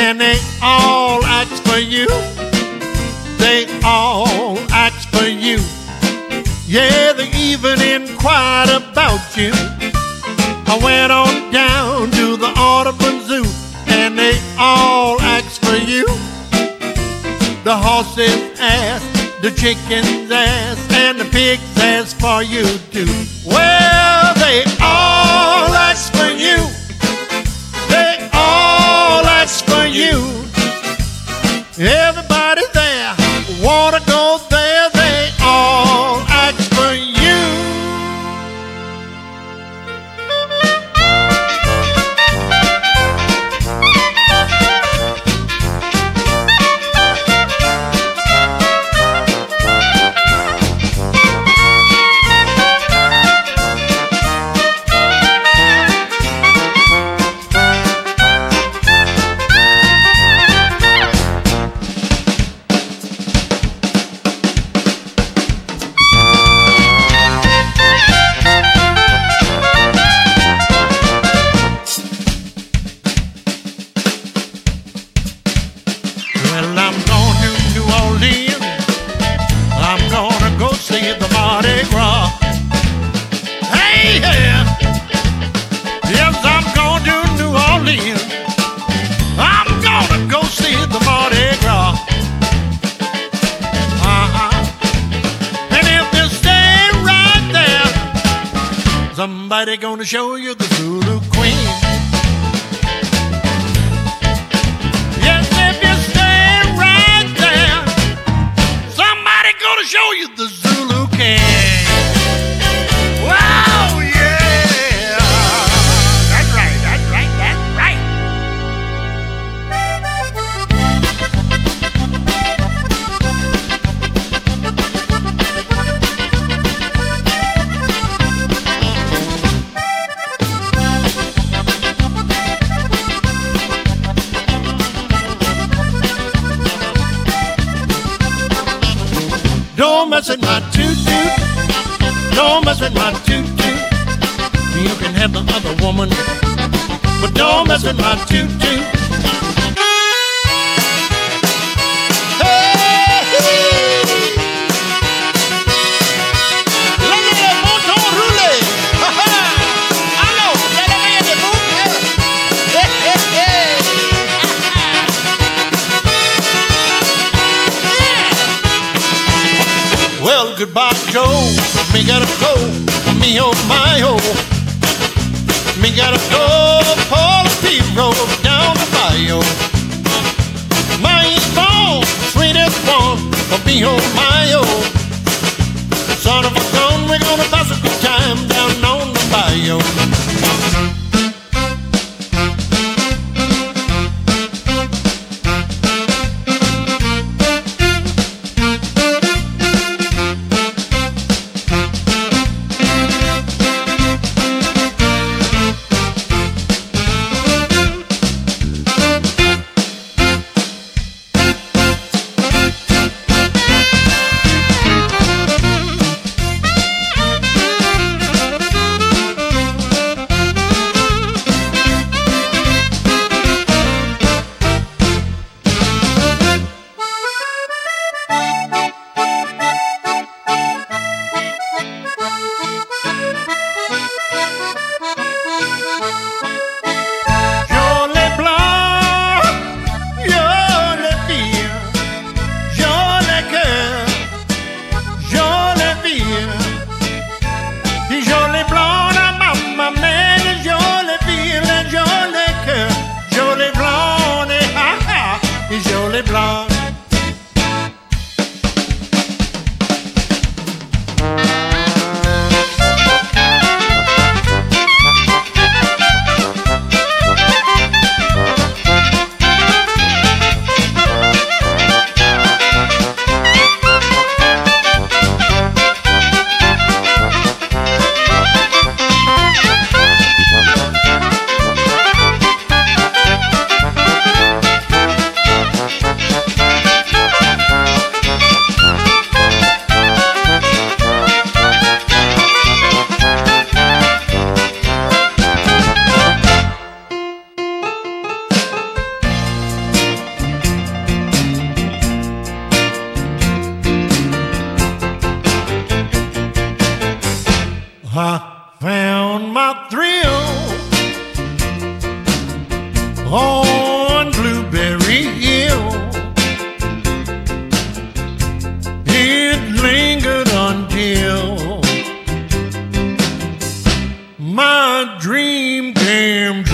and they all ask for you. They all ask for you. Yeah, they even inquired about you. I went on down to the Audubon Zoo, and they all asked for you. The horses asked, the chickens asked, and the pigs asked for you too. Well, they all asked for you. They all asked for you. Everybody there wanna go there. They all asked for you. Well, I'm going to New Orleans. I'm gonna go see the Mardi Gras. Hey, yeah. Yes, I'm going to New Orleans. I'm gonna go see the Mardi Gras. And if you stay right there, somebody gonna show you the Zulu Queen. Gonna show you the Zulu King. Wow, yeah. That's right, that's right, that's right. Don't mess with my toot-toot. Don't mess with my toot-toot. You can have the other woman, but don't mess with my toot-toot. Well, goodbye, Joe. Me gotta go. Me oh my oh. Me gotta go. Paul P. Road down the bayou. My phone, sweetest one. Me oh my oh. Son of a gun, we're gonna pass a good time down on the bayou. I found my thrill on Blueberry Hill. It lingered until my dream came true.